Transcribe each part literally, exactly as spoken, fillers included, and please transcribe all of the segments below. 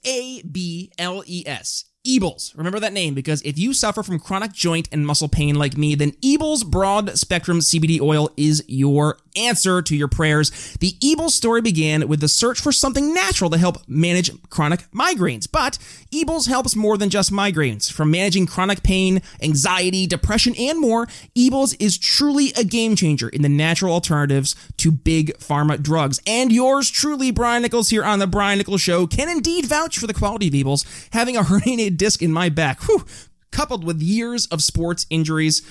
A B L E S. Ebles. Remember that name because if you suffer from chronic joint and muscle pain like me, then Ebles Broad Spectrum C B D Oil is your answer to your prayers. The Ebles story began with the search for something natural to help manage chronic migraines. But Ebles helps more than just migraines. From managing chronic pain, anxiety, depression, and more, Ebles is truly a game changer in the natural alternatives to big pharma drugs. And yours truly, Brian Nichols, here on The Brian Nichols Show, can indeed vouch for the quality of Ebles. Having a herniated disc in my back, whew, coupled with years of sports injuries,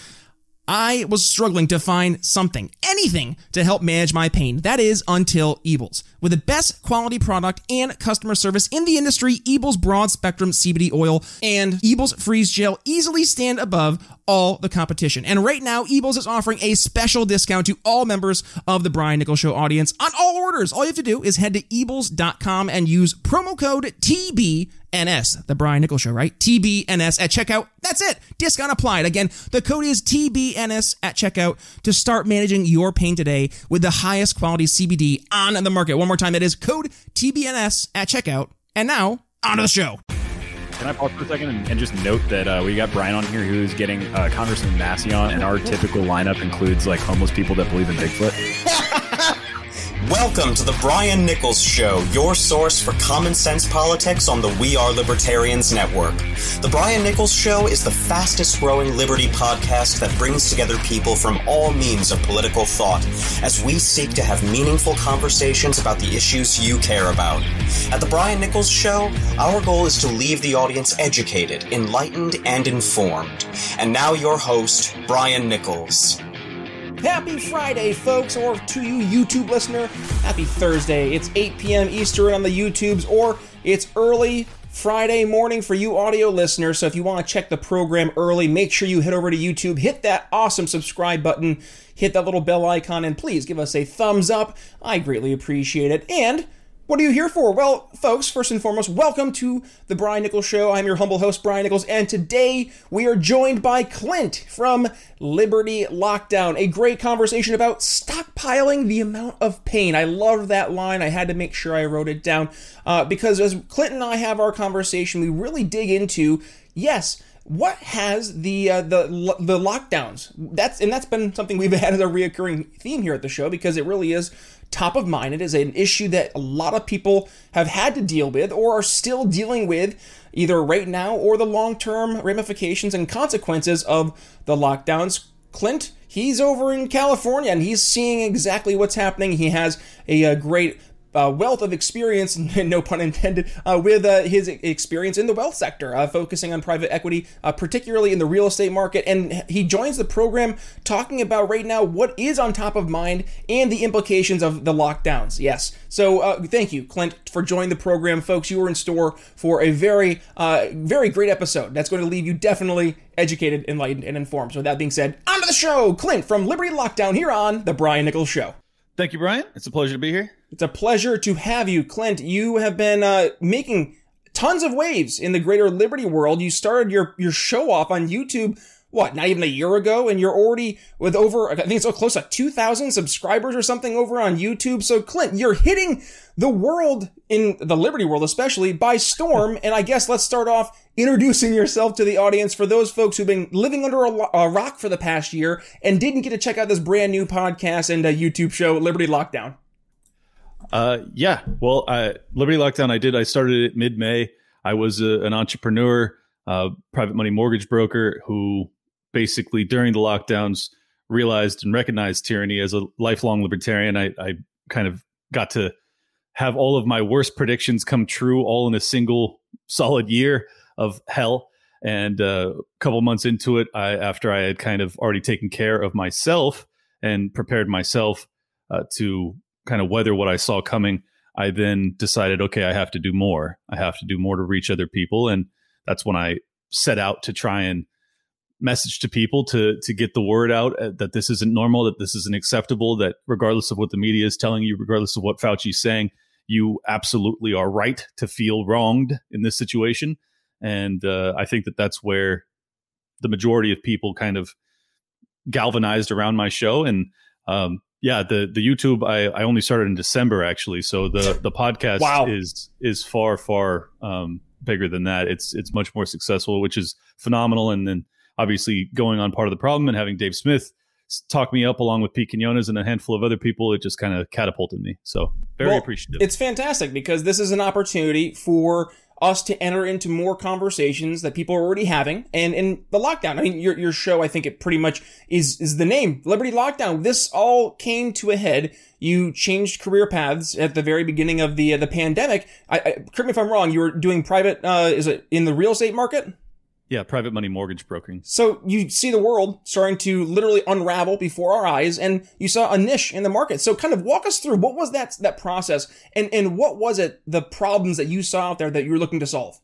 I was struggling to find something, anything, to help manage my pain. That is, until Ebles. With the best quality product and customer service in the industry, Ebles Broad Spectrum C B D Oil and Ebles Freeze Gel easily stand above all the competition. And right now, Ebles is offering a special discount to all members of the Brian Nichols Show audience on all orders. All you have to do is head to Ebles dot com and use promo code T B N S, the Brian Nichols Show, right? T B N S at checkout. That's it. Discount applied. Again, the code is T B N S at checkout to start managing your pain today with the highest quality C B D on the market. One more time, that is code T B N S at checkout. And now, on to the show. Can I pause for a second and, and just note that uh, we got Brian on here who's getting uh, Congressman Massey on, and our typical lineup includes like homeless people that believe in Bigfoot. Welcome to the Brian Nichols Show, your source for common sense politics on the We Are Libertarians Network. The Brian Nichols Show is the fastest growing liberty podcast that brings together people from all means of political thought as we seek to have meaningful conversations about the issues you care about. At the Brian Nichols Show, our goal is to leave the audience educated, enlightened, and informed. And now your host, Brian Nichols. Happy Friday, folks, or to you YouTube listener, happy Thursday. It's eight p.m. Eastern on the YouTubes, or it's early Friday morning for you audio listeners. So if you want to check the program early, make sure you head over to YouTube, hit that awesome subscribe button, hit that little bell icon, and please give us a thumbs up. I greatly appreciate it. And what are you here for? Well, folks, first and foremost, welcome to the Brian Nichols Show. I'm your humble host, Brian Nichols, and today we are joined by Clint from Liberty Lockdown. A great conversation about stockpiling the amount of pain. I love that line. I had to make sure I wrote it down uh, because as Clint and I have our conversation, we really dig into, yes, what has the uh, the the lockdowns? That's and that's been something we've had as a reoccurring theme here at the show because it really is top of mind. It is an issue that a lot of people have had to deal with or are still dealing with either right now or the long-term ramifications and consequences of the lockdowns. Clint, he's over in California and he's seeing exactly what's happening. He has a, a great Uh, wealth of experience, no pun intended, uh, with uh, his experience in the wealth sector, uh, focusing on private equity, uh, particularly in the real estate market. And he joins the program talking about right now what is on top of mind and the implications of the lockdowns. Yes. So uh, thank you, Clint, for joining the program. Folks, you are in store for a very, uh, very great episode that's going to leave you definitely educated, enlightened, and informed. So with that being said, on to the show. Clint from Liberty Lockdown here on The Brian Nichols Show. Thank you, Brian. It's a pleasure to be here. It's a pleasure to have you, Clint. You have been uh, making tons of waves in the greater Liberty world. You started your, your show off on YouTube, what, not even a year ago? And you're already with over, I think it's so close to two thousand subscribers or something over on YouTube. So, Clint, you're hitting the world, in the Liberty world especially, by storm. And I guess let's start off introducing yourself to the audience for those folks who've been living under a, a rock for the past year and didn't get to check out this brand new podcast and uh, YouTube show, Liberty Lockdown. Uh, yeah, well, uh, Liberty Lockdown, I did. I started it mid-May. I was a, an entrepreneur, uh, private money mortgage broker who basically during the lockdowns realized and recognized tyranny. As a lifelong libertarian, I, I kind of got to have all of my worst predictions come true all in a single solid year of hell. And uh, a couple months into it, I, after I had kind of already taken care of myself and prepared myself uh, to kind of weather what I saw coming, I then decided, okay, I have to do more. I have to do more to reach other people. And that's when I set out to try and message to people to to get the word out that this isn't normal, that this isn't acceptable, that regardless of what the media is telling you, regardless of what Fauci is saying, you absolutely are right to feel wronged in this situation. And uh, I think that that's where the majority of people kind of galvanized around my show. And um, yeah, the the YouTube I, I only started in December actually, so the the podcast wow. is is far far um, bigger than that. It's it's much more successful, which is phenomenal. And then obviously going on Part of the Problem and having Dave Smith talk me up along with Pete Quinones and a handful of other people, it just kind of catapulted me. So very well, appreciative. It's fantastic because this is an opportunity for us to enter into more conversations that people are already having. And in the lockdown, I mean, your your show, I think it pretty much is is the name, Liberty Lockdown. This all came to a head. You changed career paths at the very beginning of the uh, the pandemic. I, I, correct me if I'm wrong. You were doing private, uh, is it in the real estate market? Yeah, private money mortgage brokering. So you see the world starting to literally unravel before our eyes, and you saw a niche in the market. So kind of walk us through, what was that that process, and, and what was it, the problems that you saw out there that you were looking to solve?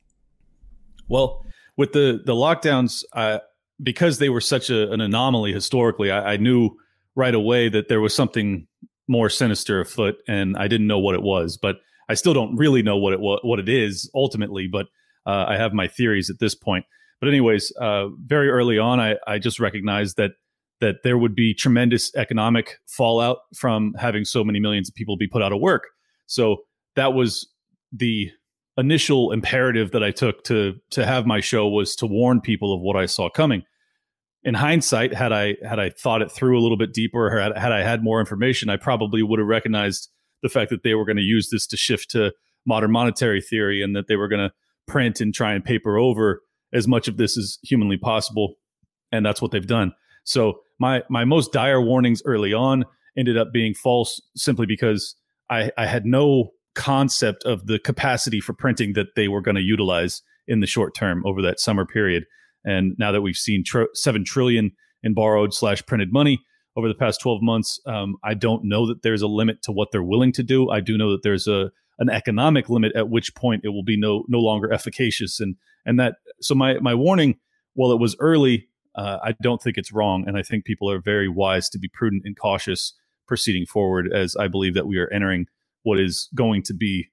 Well, with the, the lockdowns, uh, because they were such a, an anomaly historically, I, I knew right away that there was something more sinister afoot, and I didn't know what it was. But I still don't really know what it what it is ultimately, but uh, I have my theories at this point. But anyways, uh, very early on, I, I just recognized that that there would be tremendous economic fallout from having so many millions of people be put out of work. So that was the initial imperative that I took to to have my show, was to warn people of what I saw coming. In hindsight, had I had I thought it through a little bit deeper, or had, had I had more information, I probably would have recognized the fact that they were going to use this to shift to modern monetary theory, and that they were going to print and try and paper over as much of this as humanly possible. And that's what they've done. So my my most dire warnings early on ended up being false, simply because I, I had no concept of the capacity for printing that they were going to utilize in the short term over that summer period. And now that we've seen tr- seven trillion in borrowed slash printed money over the past twelve months, um, I don't know that there's a limit to what they're willing to do. I do know that there's a an economic limit at which point it will be no no longer efficacious. And and that so my my warning, while it was early, uh, I don't think it's wrong, and I think people are very wise to be prudent and cautious proceeding forward, as I believe that we are entering what is going to be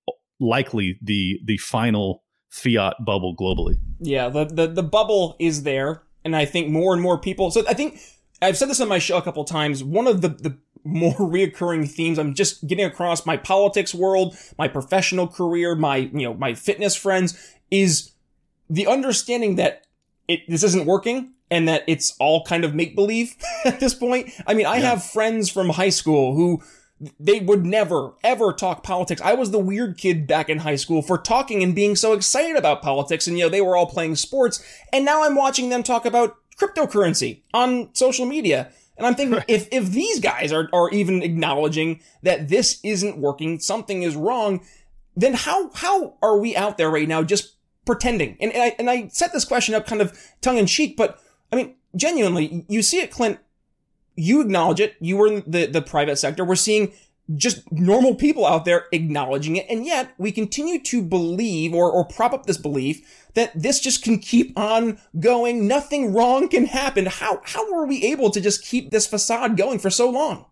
likely the the final fiat bubble globally. Yeah, the the, the bubble is there, and I think more and more people. So I think I've said this on my show a couple of times. One of the the more reoccurring themes I'm just getting across my politics world, my professional career, my you know my fitness friends, is the understanding that it this isn't working, and that it's all kind of make-believe at this point. I mean, I yeah. have friends from high school who they would never, ever talk politics. I was the weird kid back in high school for talking and being so excited about politics, and you know they were all playing sports, and now I'm watching them talk about cryptocurrency on social media. And I'm thinking, if if these guys are, are even acknowledging that this isn't working, something is wrong, then how how are we out there right now just pretending? And, and I and I set this question up kind of tongue-in-cheek, but, I mean, genuinely, you see it, Clint, you acknowledge it, you were in the, the private sector, we're seeing just normal people out there acknowledging it, and yet we continue to believe or, or prop up this belief that this just can keep on going, nothing wrong can happen. How how were we able to just keep this facade going for so long?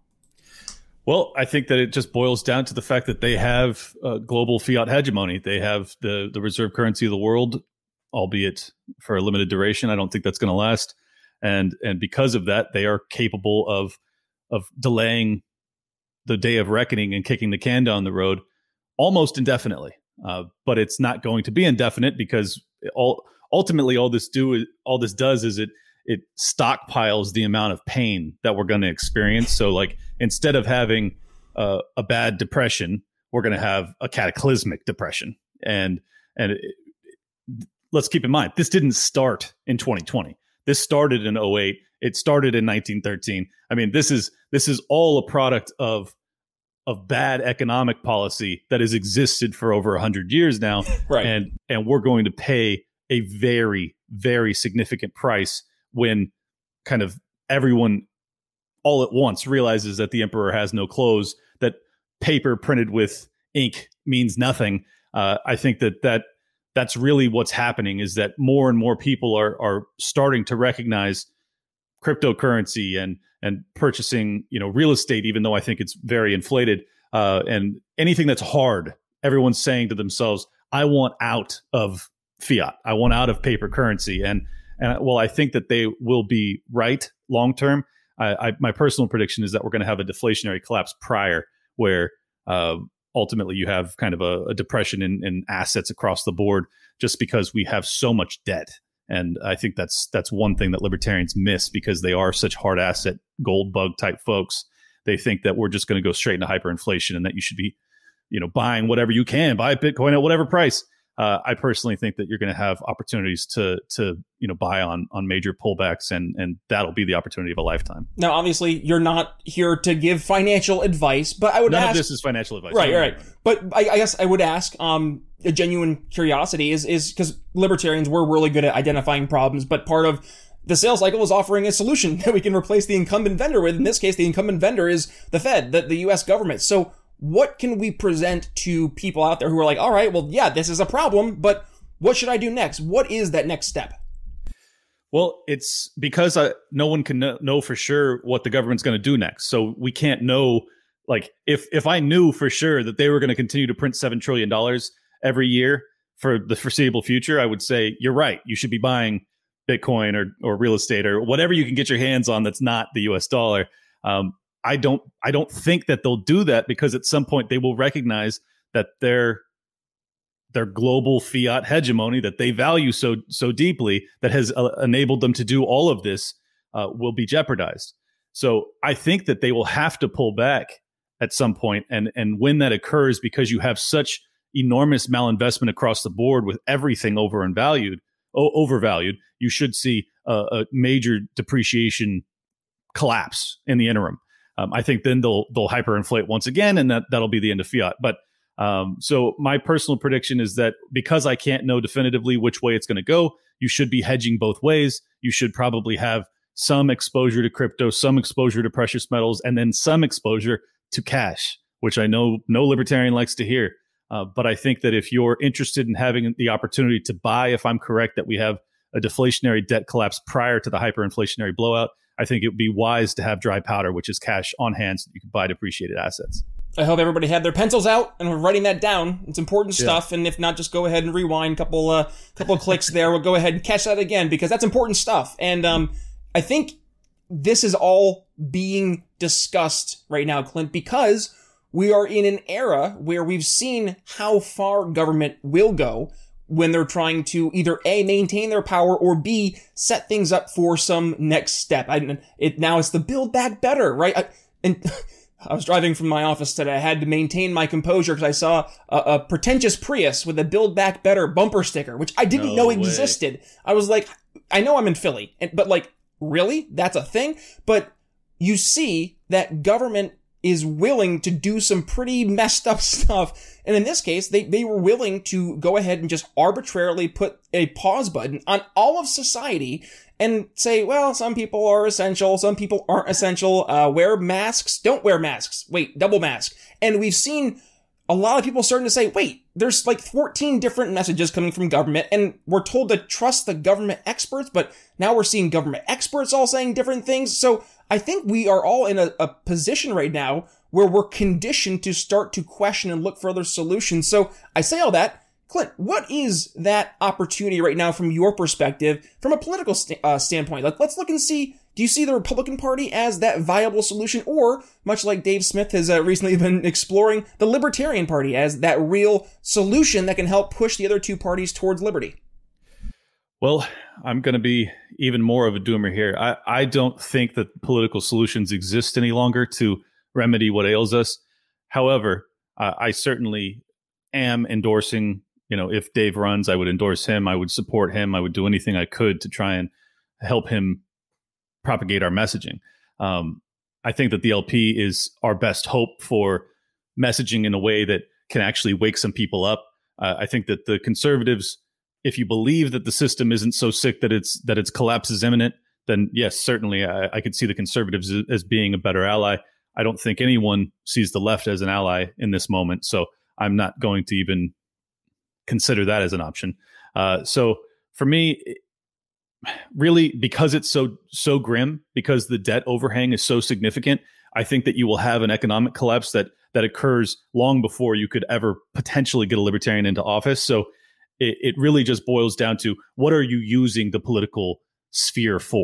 Well, I think that it just boils down to the fact that they have uh, global fiat hegemony. They have the, the reserve currency of the world, albeit for a limited duration. I don't think that's going to last. And and because of that, they are capable of of delaying the day of reckoning and kicking the can down the road almost indefinitely. Uh, but it's not going to be indefinite, because all, ultimately all this do all this does is it it stockpiles the amount of pain that we're going to experience. So, like, instead of having uh, a bad depression, we're going to have a cataclysmic depression. And and it, let's keep in mind, this didn't start in twenty twenty. This started in oh eight. It started in nineteen thirteen. I mean, this is this is all a product of of bad economic policy that has existed for over one hundred years now. Right. And and we're going to pay a very, very significant price when kind of everyone all at once realizes that the emperor has no clothes, that paper printed with ink means nothing. Uh, I think that that that's really what's happening, is that more and more people are are starting to recognize cryptocurrency and and purchasing, you know, real estate, even though I think it's very inflated, uh, and anything that's hard. Everyone's saying to themselves, I want out of fiat. I want out of paper currency. And, and well, I think that they will be right long term. I, I my personal prediction is that we're going to have a deflationary collapse prior, where uh, ultimately you have kind of a, a depression in, in assets across the board, just because we have so much debt. And I think that's that's one thing that libertarians miss, because they are such hard asset gold bug type folks. They think that we're just going to go straight into hyperinflation and that you should be, you know, buying whatever you can, buy Bitcoin at whatever price. Uh, I personally think that you're going to have opportunities to to you know buy on on major pullbacks, and and that'll be the opportunity of a lifetime. Now, obviously, you're not here to give financial advice, but I would None ask. of this is financial advice, right? Right. But I, I guess I would ask. Um, a genuine curiosity is is because libertarians, we're really good at identifying problems, but part of the sales cycle is offering a solution that we can replace the incumbent vendor with. In this case, the incumbent vendor is the Fed, the, the U S government. So what can we present to people out there who are like, all right, well, yeah, this is a problem, but what should I do next? What is that next step? Well, it's because I, no one can know, know for sure what the government's going to do next. So we can't know, like, if if I knew for sure that they were going to continue to print seven trillion dollars every year for the foreseeable future, I would say, you're right. You should be buying Bitcoin or or real estate or whatever you can get your hands on that's not the U S dollar. Um, I don't I don't think that they'll do that, because at some point they will recognize that their their global fiat hegemony that they value so so deeply, that has uh, enabled them to do all of this, uh, will be jeopardized. So I think that they will have to pull back at some point, and and when that occurs, because you have such enormous malinvestment across the board with everything over and valued, o- overvalued, you should see a, a major depreciation collapse in the interim. Um, I think then they'll they'll hyperinflate once again, and that that'll be the end of fiat. But um, so my personal prediction is that, because I can't know definitively which way it's going to go, you should be hedging both ways. You should probably have some exposure to crypto, some exposure to precious metals, and then some exposure to cash, which I know no libertarian likes to hear. Uh, but I think that if you're interested in having the opportunity to buy, if I'm correct that we have a deflationary debt collapse prior to the hyperinflationary blowout, I think it would be wise to have dry powder, which is cash on hand, so that you can buy depreciated assets. I hope everybody had their pencils out and we're writing that down. It's important Yeah. stuff. And if not, just go ahead and rewind a couple, uh, couple of clicks there. We'll go ahead and catch that again, because that's important stuff. And um, I think this is all being discussed right now, Clint, because we are in an era where we've seen how far government will go when they're trying to either A, maintain their power, or B, set things up for some next step. I, it, now it's the Build Back Better, right? I, and I was driving from my office today. I had to maintain my composure because I saw a, a pretentious Prius with a Build Back Better bumper sticker, which I didn't No know way. existed. I was like, I know I'm in Philly, and, but like, really? That's a thing? But you see that government is willing to do some pretty messed up stuff. And in this case, they, they were willing to go ahead and just arbitrarily put a pause button on all of society and say, well, some people are essential, some people aren't essential, uh, wear masks, don't wear masks, wait, double mask. And we've seen a lot of people starting to say, wait, there's like fourteen different messages coming from government, and we're told to trust the government experts, but now we're seeing government experts all saying different things. So I think we are all in a, a position right now where we're conditioned to start to question and look for other solutions. So I say all that. Clint, what is that opportunity right now from your perspective, from a political st- uh, standpoint? Like, let's look and see, do you see the Republican Party as that viable solution, or, much like Dave Smith has uh, recently been exploring, the Libertarian Party as that real solution that can help push the other two parties towards liberty? Well, I'm going to be even more of a doomer here. I, I don't think that political solutions exist any longer to remedy what ails us. However, uh, I certainly am endorsing, you know, if Dave runs, I would endorse him. I would support him. I would do anything I could to try and help him propagate our messaging. Um, I think that the L P is our best hope for messaging in a way that can actually wake some people up. Uh, I think that the conservatives, if you believe that the system isn't so sick that it's that its collapse is imminent, then yes, certainly I, I could see the conservatives as, as being a better ally. I don't think anyone sees the left as an ally in this moment, so I'm not going to even consider that as an option. Uh, so for me, really, because it's so so grim, because the debt overhang is so significant, I think that you will have an economic collapse that that occurs long before you could ever potentially get a libertarian into office. So it, it really just boils down to, what are you using the political sphere for?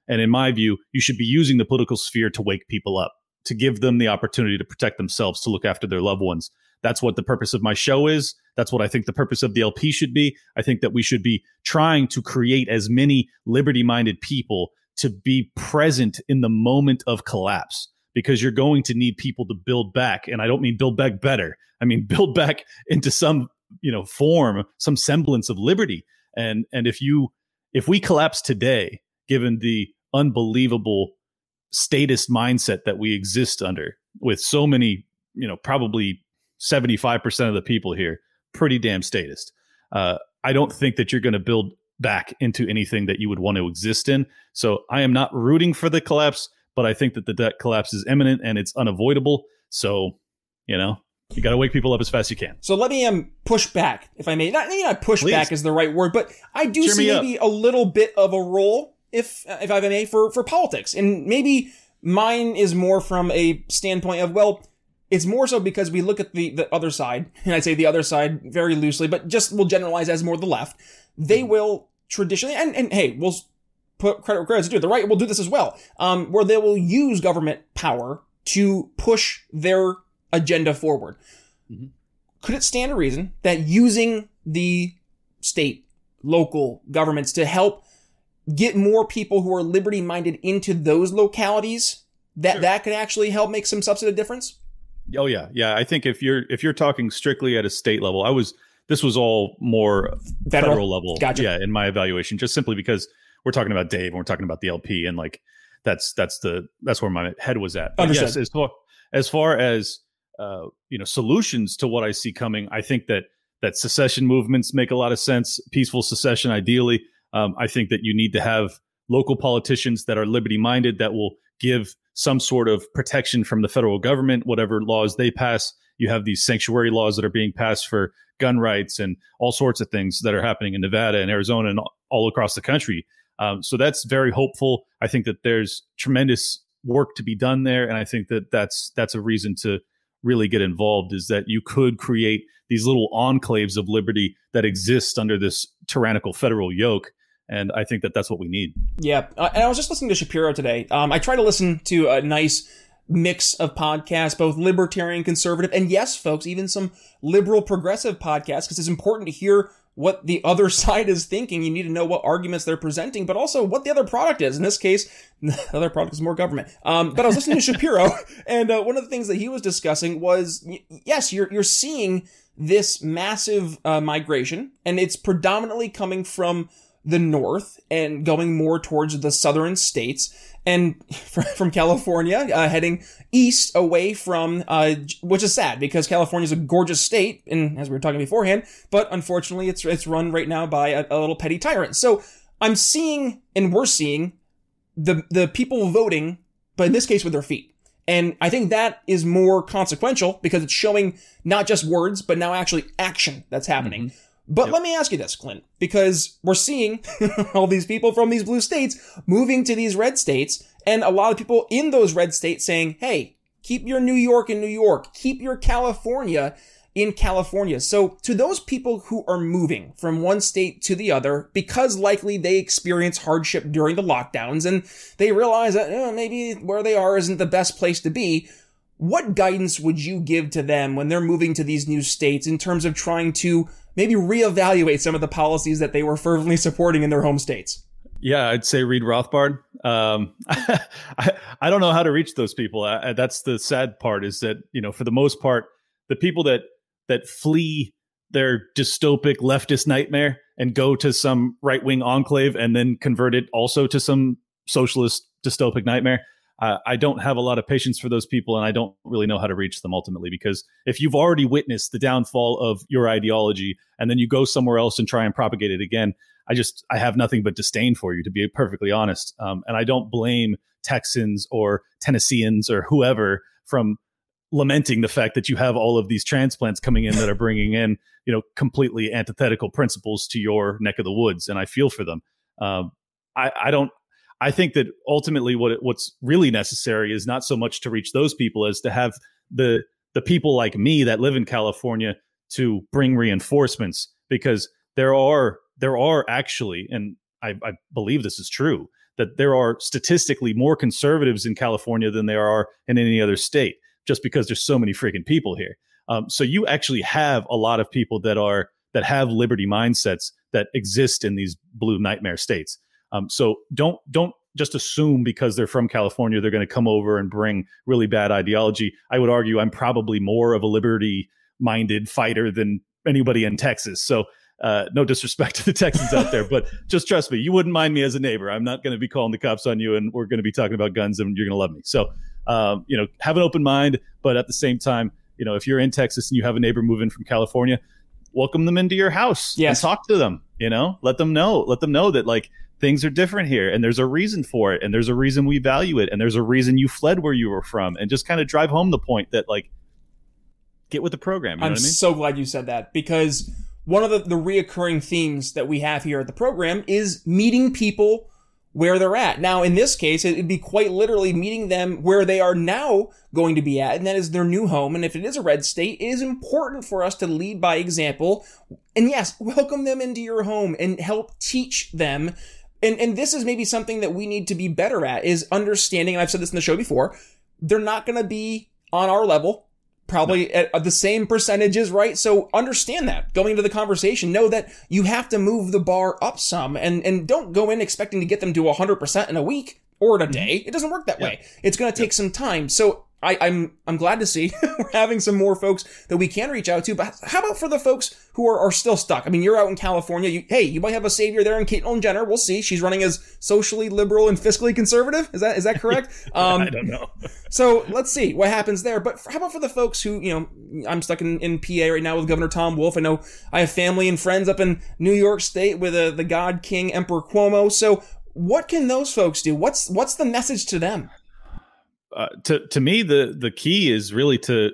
And in my view, you should be using the political sphere to wake people up, to give them the opportunity to protect themselves, to look after their loved ones. That's what the purpose of my show is. That's what I think the purpose of the L P should be. I think that we should be trying to create as many liberty-minded people to be present in the moment of collapse, because you're going to need people to build back. And I don't mean build back better. I mean, build back into some, you know, form, some semblance of liberty. And, and if you, if we collapse today, given the unbelievable statist mindset that we exist under, with so many, you know, probably seventy-five percent of the people here, pretty damn statist. Uh, I don't think that you're going to build back into anything that you would want to exist in. So I am not rooting for the collapse, but I think that the debt collapse is imminent and it's unavoidable. So, you know, you got to wake people up as fast as you can. So let me um push back, if I may. Not, maybe not push Please. back is the right word, but I do Cheer see me up. maybe a little bit of a role, if if I may, for for politics. And maybe mine is more from a standpoint of, well, it's more so because we look at the, the other side, and I say the other side very loosely, but just we'll generalize as more the left. They will traditionally, and, and hey, we'll put credit where credit's due. The right will do this as well, um, where they will use government power to push their agenda forward. Mm-hmm. Could it stand to reason that using the state, local governments to help get more people who are liberty-minded into those localities, that Sure. that could actually help make some substantive difference? Oh yeah, yeah. I think if you're if you're talking strictly at a state level, I was this was all more Federal, federal level. Gotcha. Yeah, in my evaluation, just simply because we're talking about Dave and we're talking about the L P, and like that's that's the that's where my head was at. But Understood. yes, as far as far as uh, you know, solutions to what I see coming, I think that that secession movements make a lot of sense. Peaceful secession, ideally. Um, I think that you need to have local politicians that are liberty minded, that will give some sort of protection from the federal government, whatever laws they pass. You have these sanctuary laws that are being passed for gun rights and all sorts of things that are happening in Nevada and Arizona and all across the country. Um, so that's very hopeful. I think that there's tremendous work to be done there. And I think that that's, that's a reason to really get involved, is that you could create these little enclaves of liberty that exist under this tyrannical federal yoke. And I think that that's what we need. Yeah. Uh, and I was just listening to Shapiro today. Um, I try to listen to a nice mix of podcasts, both libertarian, conservative, and yes, folks, even some liberal progressive podcasts, because it's important to hear what the other side is thinking. You need to know what arguments they're presenting, but also what the other product is. In this case, the other product is more government. Um, but I was listening to Shapiro, and uh, one of the things that he was discussing was, y- yes, you're you're seeing this massive uh, migration, and it's predominantly coming from the north and going more towards the southern states, and from California uh, heading east away from, uh, which is sad because California is a gorgeous state, and as we were talking beforehand, but unfortunately it's it's run right now by a, a little petty tyrant. So I'm seeing, and we're seeing, the the people voting, but in this case with their feet. And I think that is more consequential because it's showing not just words, but now actually action that's happening. Mm-hmm. But yep. Let me ask you this, Clint, because we're seeing all these people from these blue states moving to these red states, and a lot of people in those red states saying, hey, keep your New York in New York, keep your California in California. So to those people who are moving from one state to the other, because likely they experience hardship during the lockdowns and they realize that eh, maybe where they are isn't the best place to be, what guidance would you give to them when they're moving to these new states in terms of trying to maybe reevaluate some of the policies that they were fervently supporting in their home states? Yeah, I'd say read Rothbard. Um, I, I don't know how to reach those people. I, that's the sad part, is that, you know, for the most part, the people that that flee their dystopic leftist nightmare and go to some right-wing enclave and then convert it also to some socialist dystopic nightmare, Uh, I don't have a lot of patience for those people, and I don't really know how to reach them ultimately, because if you've already witnessed the downfall of your ideology and then you go somewhere else and try and propagate it again, I just, I have nothing but disdain for you, to be perfectly honest. Um, and I don't blame Texans or Tennesseans or whoever from lamenting the fact that you have all of these transplants coming in that are bringing in, you know, completely antithetical principles to your neck of the woods. And I feel for them. Um, I, I don't, I think that ultimately what what's really necessary is not so much to reach those people as to have the the people like me that live in California to bring reinforcements, because there are there are actually, and I, I believe this is true, that there are statistically more conservatives in California than there are in any other state, just because there's so many freaking people here. Um, so you actually have a lot of people that are that have liberty mindsets that exist in these blue nightmare states. Um, so don't don't just assume because they're from California they're going to come over and bring really bad ideology. I would argue I'm probably more of a liberty-minded fighter than anybody in Texas. So uh, no disrespect to the Texans out there, but just trust me, you wouldn't mind me as a neighbor. I'm not going to be calling the cops on you, and we're going to be talking about guns, and you're going to love me. So um, you know, have an open mind, but at the same time, you know, if you're in Texas and you have a neighbor moving from California, welcome them into your house. Yes. And talk to them. You know, let them know, let them know that like things are different here, and there's a reason for it, and there's a reason we value it, and there's a reason you fled where you were from, and just kind of drive home the point that like get with the program. You I'm know what I mean? so glad you said that, because one of the, the reoccurring themes that we have here at the program is meeting people where they're at. Now, in this case, it'd be quite literally meeting them where they are now going to be at, and that is their new home. And if it is a red state, it is important for us to lead by example. And yes, welcome them into your home and help teach them. And, and this is maybe something that we need to be better at, is understanding, and I've said this in the show before, they're not going to be on our level, probably no. at, at the same percentages, right? So understand that going into the conversation, know that you have to move the bar up some, and, and don't go in expecting to get them to one hundred percent in a week or in a day. It doesn't work that yeah. way. It's going to take yeah. some time. So I, I'm I'm glad to see we're having some more folks that we can reach out to. But how about for the folks who are, are still stuck? I mean, you're out in California. You, hey, you might have a savior there in Caitlyn Jenner. We'll see. She's running as socially liberal and fiscally conservative. Is that is that correct? Um, I don't know. So let's see what happens there. But how about for the folks who, you know, I'm stuck in, in P A right now with Governor Tom Wolf. I know I have family and friends up in New York State with uh, the God King Emperor Cuomo. So what can those folks do? What's what's the message to them? Uh, to to me, the the key is really to.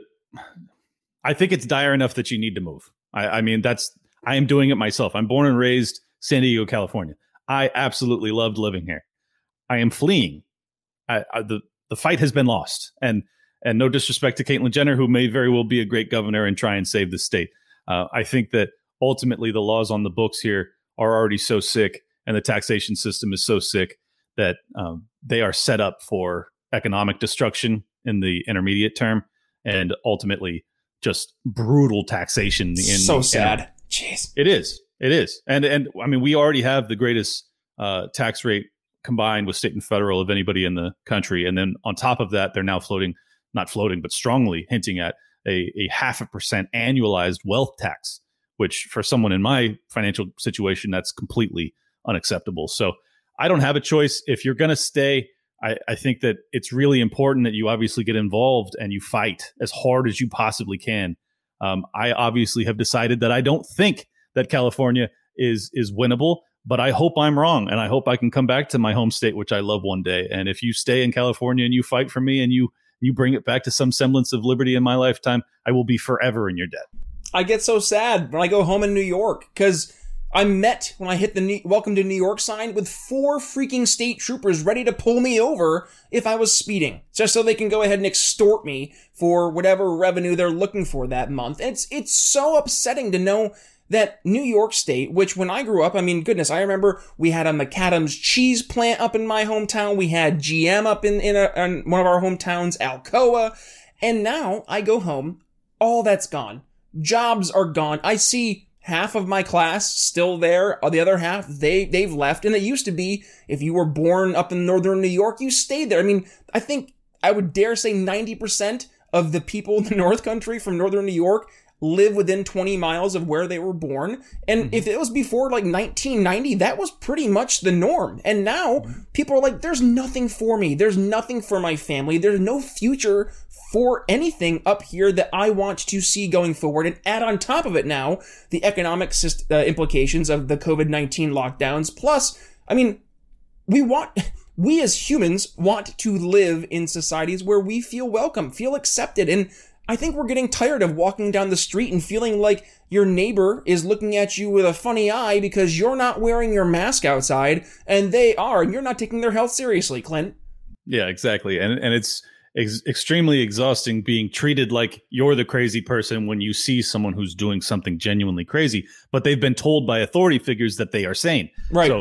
I think it's dire enough that you need to move. I, I mean, that's I am doing it myself. I'm born and raised San Diego, California. I absolutely loved living here. I am fleeing. I, I, the the fight has been lost, and and no disrespect to Caitlyn Jenner, who may very well be a great governor and try and save the state. Uh, I think that ultimately the laws on the books here are already so sick, and the taxation system is so sick that um, they are set up for economic destruction in the intermediate term, and ultimately just brutal taxation. In so sad. In, Jeez, it is. It is. And and I mean, we already have the greatest uh, tax rate combined with state and federal of anybody in the country. And then on top of that, they're now floating, not floating, but strongly hinting at a, a half a percent annualized wealth tax, which for someone in my financial situation, that's completely unacceptable. So I don't have a choice. If you're going to stay, I, I think that it's really important that you obviously get involved and you fight as hard as you possibly can. Um, I obviously have decided that I don't think that California is is winnable, but I hope I'm wrong, and I hope I can come back to my home state, which I love, one day. And if you stay in California and you fight for me and you you bring it back to some semblance of liberty in my lifetime, I will be forever in your debt. I get so sad when I go home in New York, because I'm met when I hit the New- welcome to New York sign with four freaking state troopers ready to pull me over if I was speeding, just so they can go ahead and extort me for whatever revenue they're looking for that month. And it's it's so upsetting to know that New York State, which when I grew up, I mean, goodness, I remember we had a McAdams cheese plant up in my hometown. We had G M up in, in, a, in one of our hometowns, Alcoa. And now I go home, all that's gone. Jobs are gone. I see half of my class still there. The other half, they, they've left. And it used to be, if you were born up in northern New York, you stayed there. I mean, I think I would dare say ninety percent of the people in the North Country from northern New York live within twenty miles of where they were born. And mm-hmm. if it was before like nineteen ninety, that was pretty much the norm. And now mm-hmm. people are like, there's nothing for me. There's nothing for my family. There's no future for anything up here that I want to see going forward. And add on top of it now the economic syst- uh, implications of the covid nineteen lockdowns. Plus, I mean, we want, we as humans want to live in societies where we feel welcome, feel accepted. And I think we're getting tired of walking down the street and feeling like your neighbor is looking at you with a funny eye because you're not wearing your mask outside and they are, and you're not taking their health seriously, Clint. Yeah, exactly. And and it's ex- extremely exhausting being treated like you're the crazy person when you see someone who's doing something genuinely crazy, but they've been told by authority figures that they are sane. Right. So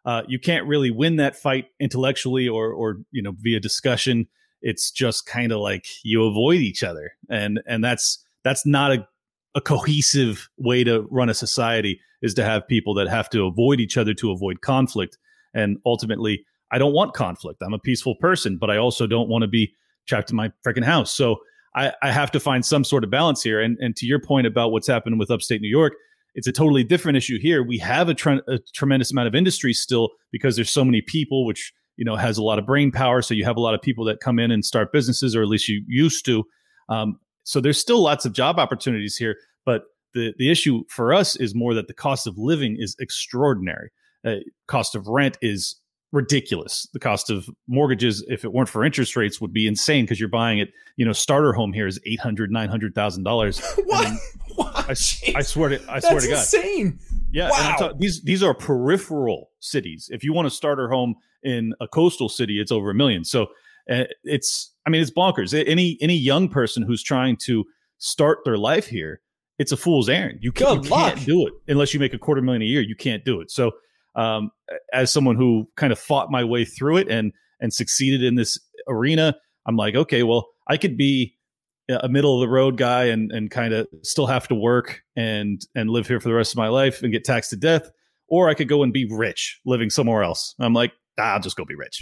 uh, you can't really win that fight intellectually or, or you know, via discussion. It's just kind of like you avoid each other. And and that's that's not a, a cohesive way to run a society, is to have people that have to avoid each other to avoid conflict. And ultimately, I don't want conflict. I'm a peaceful person, but I also don't want to be trapped in my freaking house. So I, I have to find some sort of balance here. And, and to your point about what's happened with upstate New York, it's a totally different issue here. We have a, tre- a tremendous amount of industry still because there's so many people, which, you know, has a lot of brain power. So you have a lot of people that come in and start businesses, or at least you used to. Um, so there's still lots of job opportunities here. But the, the issue for us is more that the cost of living is extraordinary. Uh, cost of rent is ridiculous. The cost of mortgages, if it weren't for interest rates, would be insane, because you're buying it. You know, starter home here is eight hundred, nine hundred thousand dollars. What? What? I, I swear to, I That's swear to God, insane. Yeah, wow. And I'm talking, these these are peripheral cities. If you want a starter home in a coastal city, it's over a million. So uh, it's, I mean, it's bonkers. Any any young person who's trying to start their life here, it's a fool's errand. You can't, you can't do it unless you make a quarter million a year. You can't do it. So um, as someone who kind of fought my way through it and and succeeded in this arena, I'm like, okay, well, I could be a middle of the road guy and and kind of still have to work and and live here for the rest of my life and get taxed to death, or I could go and be rich living somewhere else. I'm like, ah, I'll just go be rich.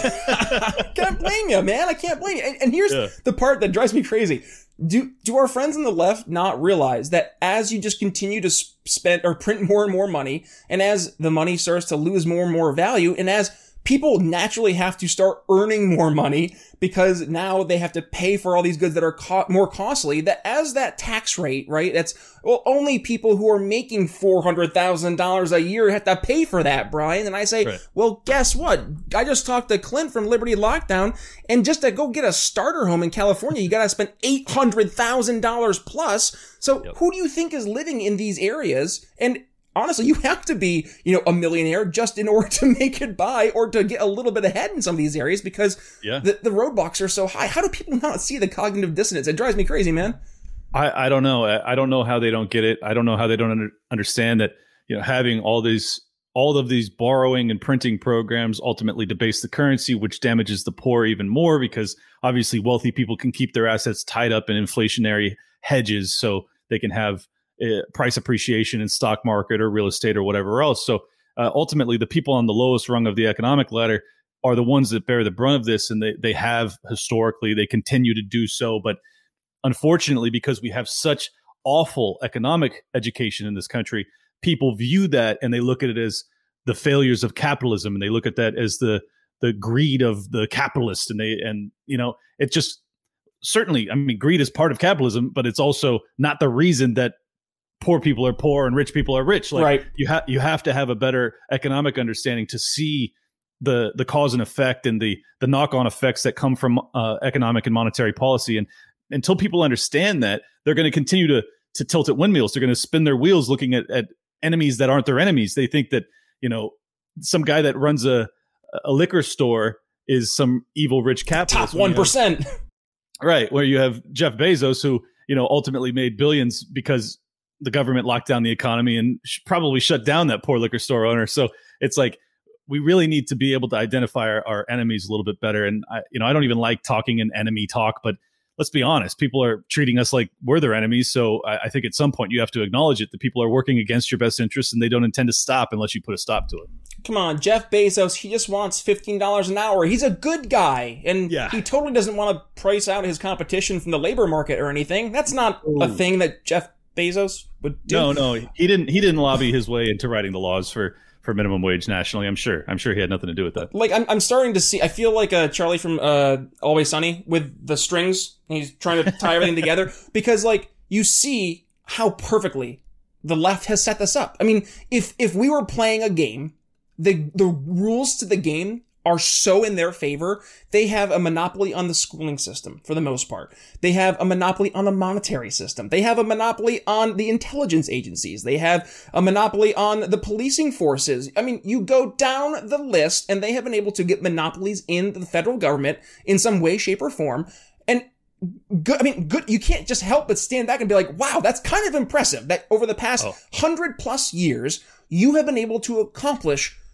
Can't blame you, man. I can't blame you. And, and here's yeah. the part that drives me crazy. Do do our friends on the left not realize that as you just continue to spend or print more and more money, and as the money starts to lose more and more value, and as people naturally have to start earning more money because now they have to pay for all these goods that are co- more costly, that as that tax rate, right, that's, well, only people who are making four hundred thousand dollars a year have to pay for that, Brian. And I say, right. Well, guess what? I just talked to Clint from Liberty Lockdown, and just to go get a starter home in California, you got to spend eight hundred thousand dollars plus. So yep. Who do you think is living in these areas? And honestly, you have to be, you know, a millionaire just in order to make it by or to get a little bit ahead in some of these areas, because yeah. the, the roadblocks are so high. How do people not see the cognitive dissonance? It drives me crazy, man. I, I don't know. I, I don't know how they don't get it. I don't know how they don't under, understand that, you know, having all these, all of these borrowing and printing programs ultimately debase the currency, which damages the poor even more, because obviously wealthy people can keep their assets tied up in inflationary hedges so they can have Uh, price appreciation in stock market or real estate or whatever else. So uh, ultimately, the people on the lowest rung of the economic ladder are the ones that bear the brunt of this, and they they have historically, they continue to do so. But unfortunately, because we have such awful economic education in this country, people view that and they look at it as the failures of capitalism, and they look at that as the the greed of the capitalist, and they and you know it just certainly, I mean, greed is part of capitalism, but it's also not the reason that poor people are poor and rich people are rich. Like right. you have you have to have a better economic understanding to see the the cause and effect and the the knock-on effects that come from uh, economic and monetary policy. And until people understand that, they're going to continue to to tilt at windmills. They're going to spin their wheels looking at, at enemies that aren't their enemies. They think that, you know, some guy that runs a a liquor store is some evil rich capitalist. Top one percent. Right, where you have Jeff Bezos, who, you know, ultimately made billions because the government locked down the economy and sh- probably shut down that poor liquor store owner. So it's like, we really need to be able to identify our, our enemies a little bit better. And I, you know, I don't even like talking in enemy talk, but let's be honest, people are treating us like we're their enemies. So I, I think at some point you have to acknowledge it, that people are working against your best interests and they don't intend to stop unless you put a stop to it. Come on, Jeff Bezos, he just wants fifteen dollars an hour. He's a good guy, and yeah. he totally doesn't want to price out his competition from the labor market or anything. That's not Ooh. a thing that Jeff Bezos would do. No, no, he didn't. He didn't lobby his way into writing the laws for, for minimum wage nationally. I'm sure. I'm sure he had nothing to do with that. Like I'm, I'm starting to see. I feel like uh, Charlie from uh, Always Sunny with the strings. He's trying to tie everything together because, like, you see how perfectly the left has set this up. I mean, if if we were playing a game, the the rules to the game are so in their favor. They have a monopoly on the schooling system for the most part. They have a monopoly on the monetary system. They have a monopoly on the intelligence agencies. They have a monopoly on the policing forces. I mean, you go down the list and they have been able to get monopolies in the federal government in some way, shape, or form. And good, I mean, good, you can't just help but stand back and be like, wow, that's kind of impressive that over the past oh. hundred plus years, you have been able to accomplish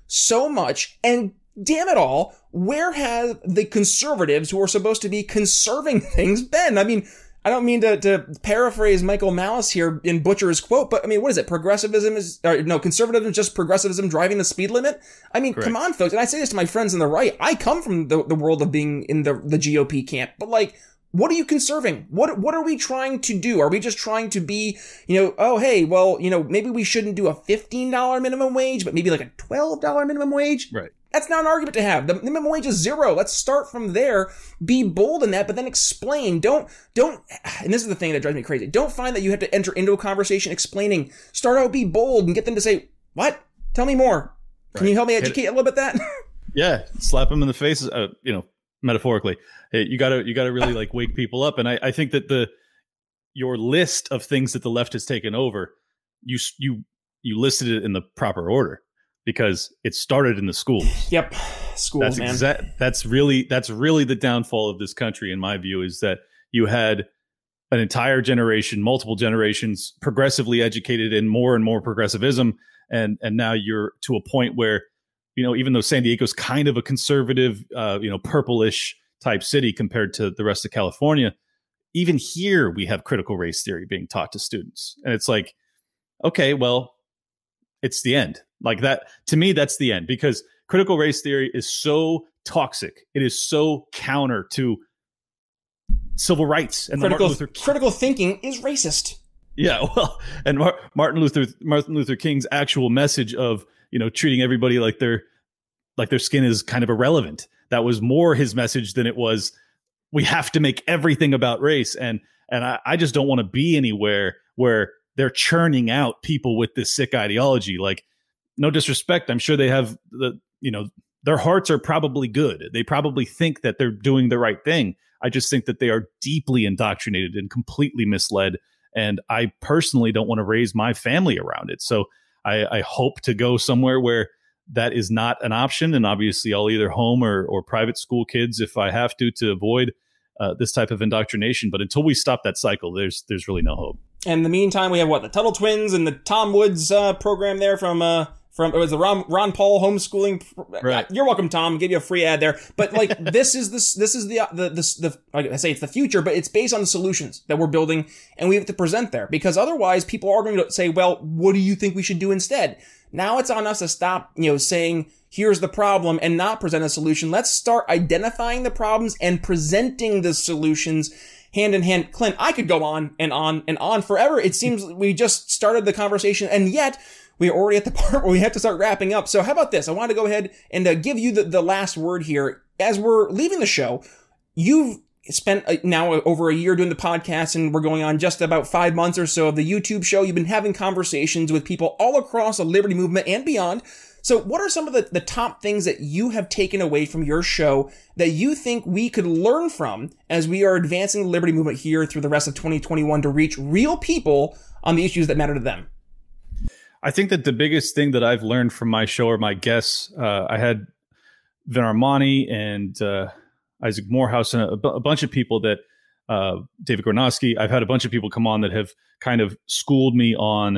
so much, and damn it all, where have the conservatives who are supposed to be conserving things been? I mean, I don't mean to, to paraphrase Michael Malice here and butcher his quote, but I mean, what is it? Progressivism is, or no, conservatism is just progressivism driving the speed limit? I mean, Correct. Come on, folks. And I say this to my friends on the right. I come from the, the world of being in the, the G O P camp, but like, what are you conserving? What, what are we trying to do? Are we just trying to be, you know, oh, hey, well, you know, maybe we shouldn't do a fifteen dollars minimum wage, but maybe like a twelve dollars minimum wage? Right. That's not an argument to have. The minimum wage is zero. Let's start from there. Be bold in that, but then explain. Don't, don't, and this is the thing that drives me crazy. Don't find that you have to enter into a conversation explaining. Start out, be bold, and get them to say, what? Tell me more. Can right. you help me educate a little bit that? Yeah. Slap them in the face, uh, you know, metaphorically. Hey, you gotta, you gotta really like wake people up. And I, I think that the, your list of things that the left has taken over, you, you, you listed it in the proper order. Because it started in the schools. Yep, schools, that's man. Exa- that's really that's really the downfall of this country, in my view, is that you had an entire generation, multiple generations, progressively educated in more and more progressivism, and and now you're to a point where, you know, even though San Diego's kind of a conservative, uh, you know, purplish type city compared to the rest of California, even here we have critical race theory being taught to students, and it's like, okay, well, it's the end. Like that, to me, that's the end, because critical race theory is so toxic. It is so counter to civil rights and critical, the Martin Luther critical thinking is racist. Yeah, well, and Mar- Martin Luther Martin Luther King's actual message of, you know, treating everybody like their like their skin is kind of irrelevant. That was more his message than it was, we have to make everything about race. And and I, I just don't want to be anywhere where they're churning out people with this sick ideology. Like, no disrespect, I'm sure they have the, you know, their hearts are probably good. They probably think that they're doing the right thing. I just think that they are deeply indoctrinated and completely misled. And I personally don't want to raise my family around it. So I, I hope to go somewhere where that is not an option. And obviously I'll either home or, or private school kids if I have to, to avoid uh, this type of indoctrination. But until we stop that cycle, there's there's really no hope. And in the meantime, we have what, the Tuttle Twins and the Tom Woods uh, program there from uh, from it was the Ron, Ron Paul homeschooling. Right. You're welcome, Tom. Give you a free ad there. But like this is this this is the the the, the like I say it's the future, but it's based on the solutions that we're building, and we have to present there, because otherwise people are going to say, well, what do you think we should do instead? Now it's on us to stop, you know, saying here's the problem and not present a solution. Let's start identifying the problems and presenting the solutions hand in hand. Clint, I could go on and on and on forever. It seems we just started the conversation, and yet we're already at the part where we have to start wrapping up. So how about this? I want to go ahead and uh, give you the, the last word here. As we're leaving the show, you've spent uh, now over a year doing the podcast, and we're going on just about five months or so of the YouTube show. You've been having conversations with people all across the liberty movement and beyond. So what are some of the, the top things that you have taken away from your show that you think we could learn from as we are advancing the liberty movement here through the rest of twenty twenty-one to reach real people on the issues that matter to them? I think that the biggest thing that I've learned from my show or my guests, uh, I had Vin Armani and uh, Isaac Morehouse and a, a bunch of people that, uh, David Gornowski, I've had a bunch of people come on that have kind of schooled me on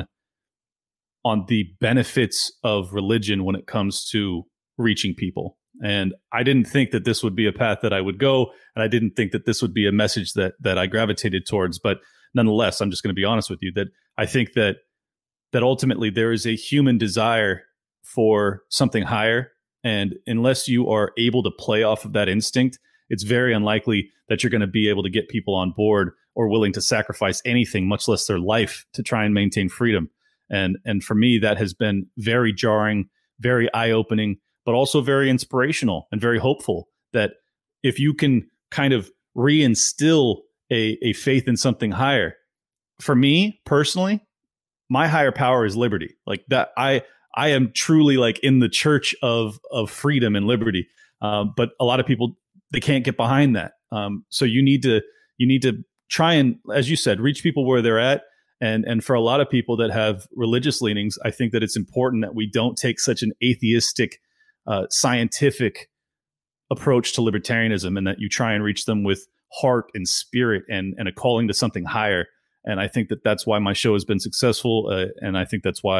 on the benefits of religion when it comes to reaching people. And I didn't think that this would be a path that I would go. And I didn't think that this would be a message that that I gravitated towards. But nonetheless, I'm just going to be honest with you that I think that that ultimately there is a human desire for something higher. And unless you are able to play off of that instinct, it's very unlikely that you're going to be able to get people on board or willing to sacrifice anything, much less their life, to try and maintain freedom. And and for me, that has been very jarring, very eye-opening, but also very inspirational and very hopeful that if you can kind of reinstill a, a faith in something higher, for me personally, my higher power is liberty. Like that, I I am truly like in the church of of freedom and liberty. Um, but a lot of people, they can't get behind that. Um, so you need to you need to try and, as you said, reach people where they're at. And and for a lot of people that have religious leanings, I think that it's important that we don't take such an atheistic, uh, scientific approach to libertarianism, and that you try and reach them with heart and spirit and, and a calling to something higher. And I think that that's why my show has been successful. Uh, and I think that's why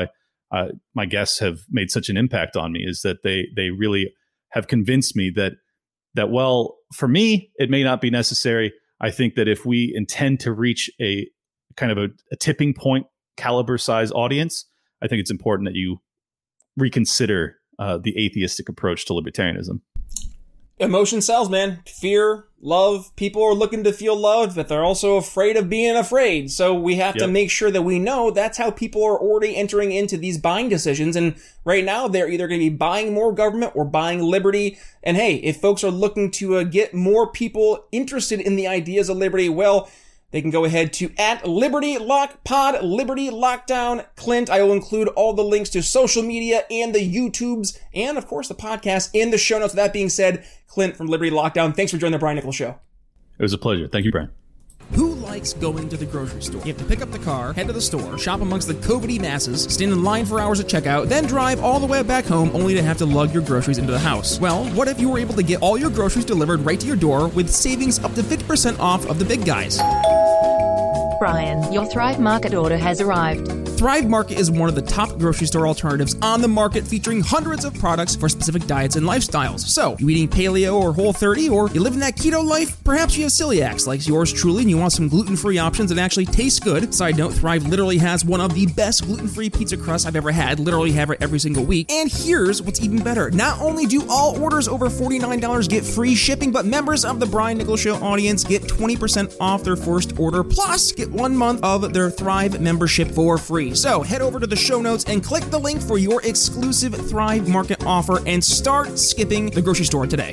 uh, my guests have made such an impact on me is that they they really have convinced me that that well, for me, it may not be necessary. I think that if we intend to reach a kind of a, a tipping point caliber size audience, I think it's important that you reconsider uh, the atheistic approach to libertarianism. Emotion sells, man. Fear, love. People are looking to feel loved, but they're also afraid of being afraid. So we have yep. to make sure that we know that's how people are already entering into these buying decisions. And right now, they're either going to be buying more government or buying liberty. And hey, if folks are looking to uh, get more people interested in the ideas of liberty, well, they can go ahead to at Liberty Lock Pod, Liberty Lockdown. Clint, I will include all the links to social media and the YouTubes and, of course, the podcast in the show notes. With that being said, Clint from Liberty Lockdown, thanks for joining the Brian Nichols Show. It was a pleasure. Thank you, Brian. Who likes going to the grocery store? You have to pick up the car, head to the store, shop amongst the COVID masses, stand in line for hours at checkout, then drive all the way back home only to have to lug your groceries into the house. Well, what if you were able to get all your groceries delivered right to your door with savings up to fifty percent off of the big guys? Brian, your Thrive Market order has arrived. Thrive Market is one of the top grocery store alternatives on the market, featuring hundreds of products for specific diets and lifestyles. So, you eating paleo or Whole thirty, or you living that keto life? Perhaps you have celiacs like yours truly and you want some gluten-free options that actually taste good. Side note, Thrive literally has one of the best gluten-free pizza crusts I've ever had. Literally have it every single week. And here's what's even better. Not only do all orders over forty-nine dollars get free shipping, but members of the Brian Nichols Show audience get twenty percent off their first order, plus get one month of their Thrive membership for free. So head over to the show notes and click the link for your exclusive Thrive Market offer and start skipping the grocery store today.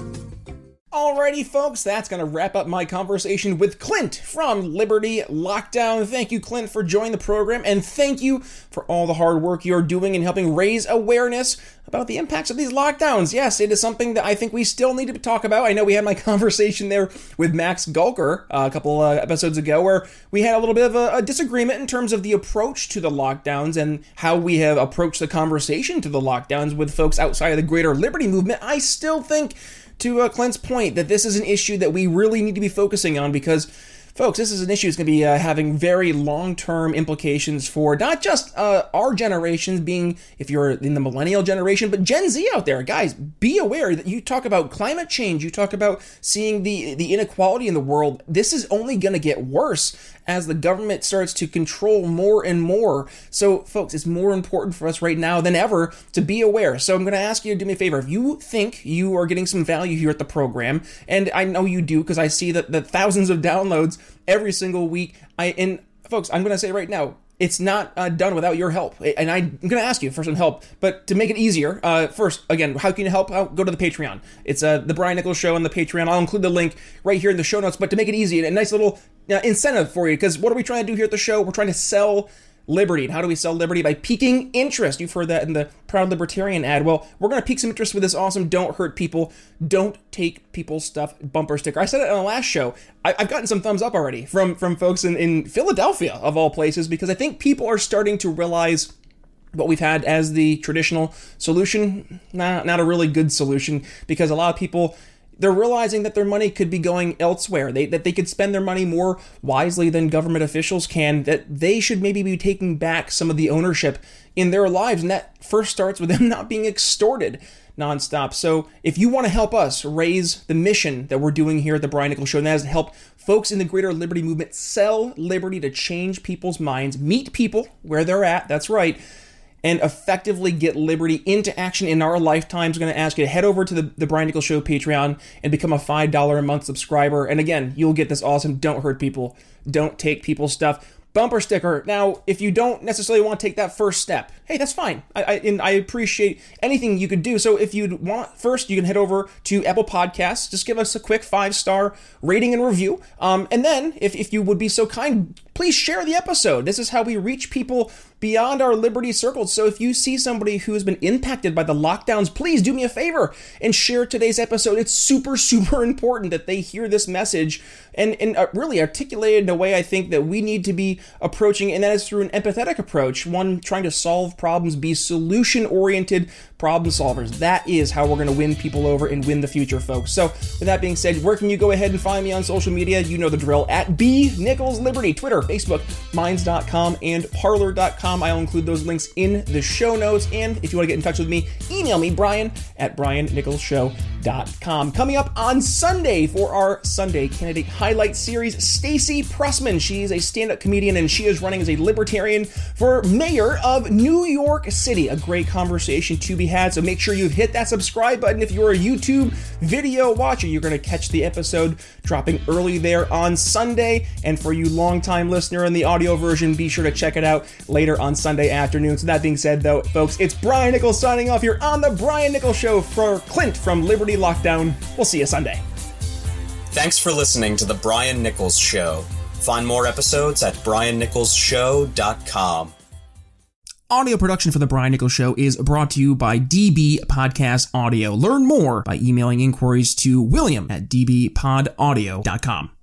Alrighty, folks, that's going to wrap up my conversation with Clint from Liberty Lockdown. Thank you, Clint, for joining the program, and thank you for all the hard work you're doing in helping raise awareness about the impacts of these lockdowns. Yes, it is something that I think we still need to talk about. I know we had my conversation there with Max Gulker uh, a couple uh, episodes ago, where we had a little bit of a, a disagreement in terms of the approach to the lockdowns and how we have approached the conversation to the lockdowns with folks outside of the greater liberty movement. I still think, to uh, Clint's point, that this is an issue that we really need to be focusing on because, folks, this is an issue that's going to be uh, having very long-term implications for not just uh, our generations, being, if you're in the millennial generation, but Gen Z out there. Guys, be aware that you talk about climate change, you talk about seeing the, the inequality in the world. This is only going to get worse as the government starts to control more and more. So, folks, it's more important for us right now than ever to be aware. So I'm going to ask you to do me a favor. If you think you are getting some value here at the program, and I know you do because I see that the thousands of downloads every single week, I and folks, I'm going to say right now, it's not uh, done without your help. And I, I'm going to ask you for some help. But to make it easier, uh, first, again, how can you help? I'll go to the Patreon. It's uh, the Brian Nichols Show on the Patreon. I'll include the link right here in the show notes. But to make it easy, a nice little uh, incentive for you. Because what are we trying to do here at the show? We're trying to sell liberty. And how do we sell liberty? By piquing interest. You've heard that in the Proud Libertarian ad. Well, we're going to pique some interest with this awesome Don't Hurt People, Don't Take People's Stuff bumper sticker. I said it on the last show. I, I've gotten some thumbs up already from, from folks in, in Philadelphia, of all places, because I think people are starting to realize what we've had as the traditional solution, not, not a really good solution, because a lot of people, they're realizing that their money could be going elsewhere, they, that they could spend their money more wisely than government officials can, that they should maybe be taking back some of the ownership in their lives. And that first starts with them not being extorted nonstop. So if you want to help us raise the mission that we're doing here at the Brian Nichols Show, and that is to help folks in the greater liberty movement sell liberty to change people's minds, meet people where they're at, that's right, and effectively get liberty into action in our lifetimes, I'm going to ask you to head over to the, the Brian Nichols Show Patreon and become a five dollars a month subscriber. And again, you'll get this awesome Don't Hurt People, Don't Take People's Stuff bumper sticker. Now, if you don't necessarily want to take that first step, hey, that's fine. I, I and I appreciate anything you could do. So if you'd want, first, you can head over to Apple Podcasts. Just give us a quick five-star rating and review. Um, and then, if, if you would be so kind, please share the episode. This is how we reach people beyond our liberty circles. So if you see somebody who has been impacted by the lockdowns, please do me a favor and share today's episode. It's super, super important that they hear this message and, and uh, really articulate it in a way I think that we need to be approaching, and that is through an empathetic approach, one trying to solve problems, be solution-oriented problem solvers. That is how we're going to win people over and win the future, folks. So with that being said, where can you go ahead and find me on social media? You know the drill, at B Nichols Liberty, Twitter, Facebook, Minds dot com, and Parler dot com. com. I'll include those links in the show notes. And if you want to get in touch with me, email me, Brian at brian nichols show dot com. Coming up on Sunday for our Sunday Candidate Highlight Series, Stacey Pressman. She's a stand-up comedian, and she is running as a libertarian for mayor of New York City. A great conversation to be had, so make sure you've hit that subscribe button. If you're a YouTube video watcher, you're going to catch the episode dropping early there on Sunday. And for you longtime listener in the audio version, be sure to check it out later on Sunday afternoon. So that being said, though, folks, it's Brian Nichols signing off here on The Brian Nichols Show for Clint from Liberty Lockdown. We'll see you Sunday. Thanks for listening to The Brian Nichols Show. Find more episodes at brian nichols show dot com. Audio production for The Brian Nichols Show is brought to you by D B Podcast Audio. Learn more by emailing inquiries to William at d b pod audio dot com.